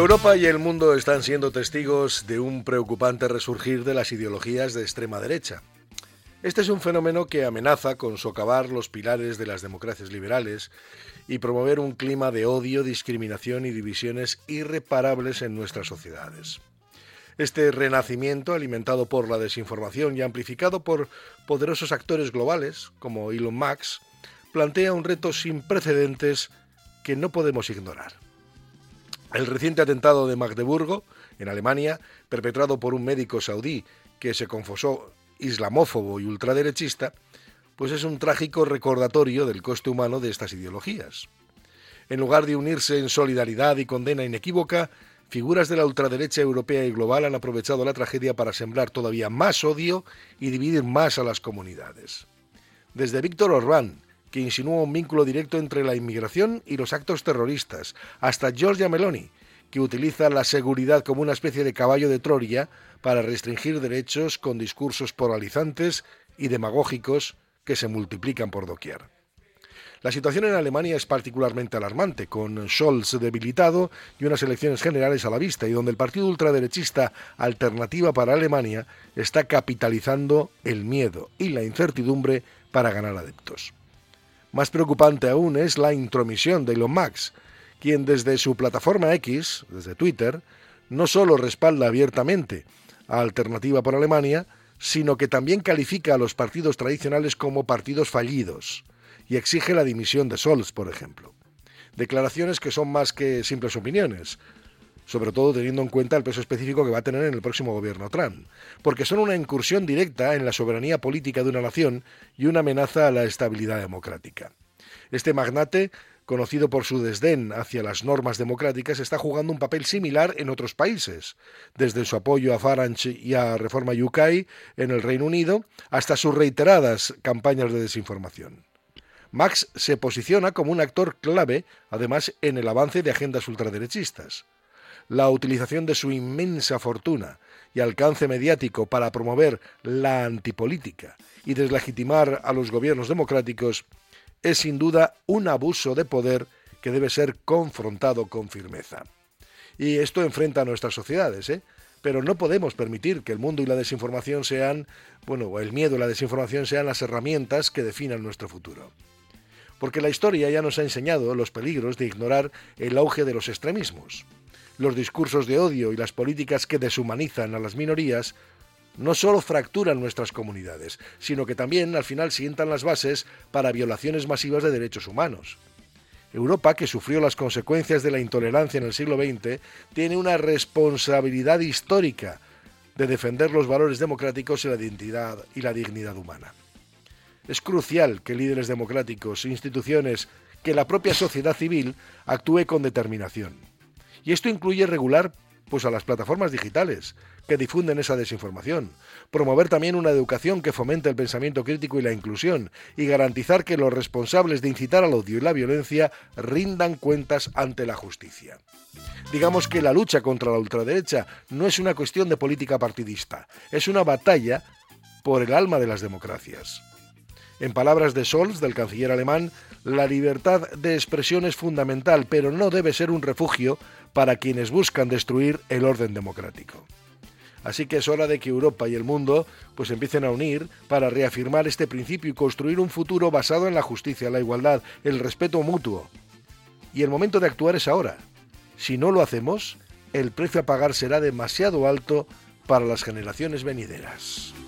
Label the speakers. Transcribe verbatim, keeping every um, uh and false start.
Speaker 1: Europa y el mundo están siendo testigos de un preocupante resurgir de las ideologías de extrema derecha. Este es un fenómeno que amenaza con socavar los pilares de las democracias liberales y promover un clima de odio, discriminación y divisiones irreparables en nuestras sociedades. Este renacimiento, alimentado por la desinformación y amplificado por poderosos actores globales, como Elon Musk, plantea un reto sin precedentes que no podemos ignorar. El reciente atentado de Magdeburgo, en Alemania, perpetrado por un médico saudí que se confesó islamófobo y ultraderechista, pues es un trágico recordatorio del coste humano de estas ideologías. En lugar de unirse en solidaridad y condena inequívoca, figuras de la ultraderecha europea y global han aprovechado la tragedia para sembrar todavía más odio y dividir más a las comunidades. Desde Víctor Orbán, que insinúa un vínculo directo entre la inmigración y los actos terroristas, hasta Giorgia Meloni, que utiliza la seguridad como una especie de caballo de Troya para restringir derechos con discursos polarizantes y demagógicos que se multiplican por doquier. La situación en Alemania es particularmente alarmante, con Scholz debilitado y unas elecciones generales a la vista, y donde el partido ultraderechista Alternativa para Alemania está capitalizando el miedo y la incertidumbre para ganar adeptos. Más preocupante aún es la intromisión de Elon Musk, quien desde su plataforma X, desde Twitter, no solo respalda abiertamente a Alternativa por Alemania, sino que también califica a los partidos tradicionales como partidos fallidos y exige la dimisión de Scholz, por ejemplo. Declaraciones que son más que simples opiniones, sobre todo teniendo en cuenta el peso específico que va a tener en el próximo gobierno Trump, porque son una incursión directa en la soberanía política de una nación y una amenaza a la estabilidad democrática. Este magnate, conocido por su desdén hacia las normas democráticas, está jugando un papel similar en otros países, desde su apoyo a Farage y a Reforma U K en el Reino Unido hasta sus reiteradas campañas de desinformación. Musk se posiciona como un actor clave, además, en el avance de agendas ultraderechistas. La utilización de su inmensa fortuna y alcance mediático para promover la antipolítica y deslegitimar a los gobiernos democráticos es sin duda un abuso de poder que debe ser confrontado con firmeza. Y esto enfrenta a nuestras sociedades, ¿eh? Pero no podemos permitir que el mundo y la desinformación sean, bueno, el miedo y la desinformación sean las herramientas que definan nuestro futuro. Porque la historia ya nos ha enseñado los peligros de ignorar el auge de los extremismos. Los discursos de odio y las políticas que deshumanizan a las minorías no solo fracturan nuestras comunidades, sino que también al final sientan las bases para violaciones masivas de derechos humanos. Europa, que sufrió las consecuencias de la intolerancia en el siglo veinte, tiene una responsabilidad histórica de defender los valores democráticos y la identidad y la dignidad humana. Es crucial que líderes democráticos, instituciones, que la propia sociedad civil actúe con determinación. Y esto incluye regular pues, a las plataformas digitales que difunden esa desinformación, promover también una educación que fomente el pensamiento crítico y la inclusión, y garantizar que los responsables de incitar al odio y la violencia rindan cuentas ante la justicia. Digamos que la lucha contra la ultraderecha no es una cuestión de política partidista, es una batalla por el alma de las democracias. En palabras de Scholz, del canciller alemán, la libertad de expresión es fundamental, pero no debe ser un refugio para quienes buscan destruir el orden democrático. Así que es hora de que Europa y el mundo pues empiecen a unir para reafirmar este principio y construir un futuro basado en la justicia, la igualdad, el respeto mutuo. Y el momento de actuar es ahora. Si no lo hacemos, el precio a pagar será demasiado alto para las generaciones venideras.